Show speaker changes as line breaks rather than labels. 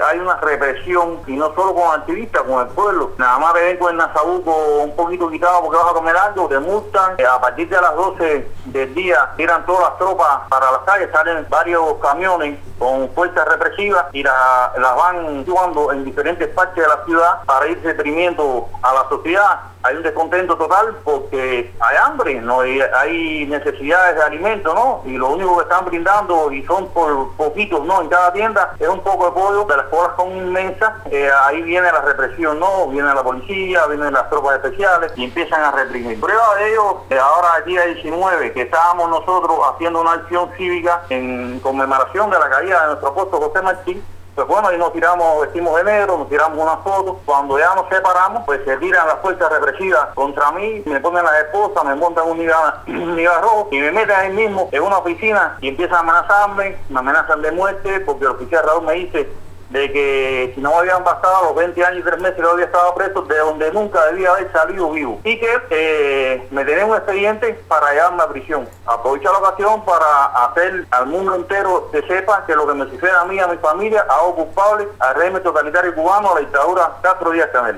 hay una represión, y no solo con activistas, con el pueblo. Nada más te ven con el nasabuco un poquito quitado porque vas a comer algo, te multan. A partir de las 12 del día tiran todas las tropas para las calles, salen varios camiones con fuerzas represivas y las van situando en diferentes partes de la ciudad para ir reprimiendo a la sociedad. Hay un descontento total porque hay hambre, no hay necesidades de alimento, ¿no? Y lo único que están brindando, y son por poquitos, ¿no? En cada tienda es un poco de pollo, de las colas son inmensas. Ahí viene la represión, ¿no? Viene la policía, vienen las tropas especiales y empiezan a reprimir. Prueba de ello, ahora el día 19, que estábamos nosotros haciendo una acción cívica en conmemoración de la caída de nuestro apóstol José Martí. Pues bueno, y nos tiramos, vestimos de negro, nos tiramos unas fotos. Cuando ya nos separamos, pues se tiran las fuerzas represivas contra mí, me ponen las esposas, me montan un nivel rojo y me meten ahí mismo en una oficina y empiezan a amenazarme, me amenazan de muerte, porque el oficial Raúl me dice de que si no habían pasado los 20 años y 3 meses que yo había estado preso, de donde nunca debía haber salido vivo, y que me tenía un expediente para llevarme a prisión. Aprovecho la ocasión para hacer al mundo entero que sepa que lo que me sucede a mí y a mi familia hago culpable al régimen totalitario cubano, a la dictadura Castro Díaz Canel.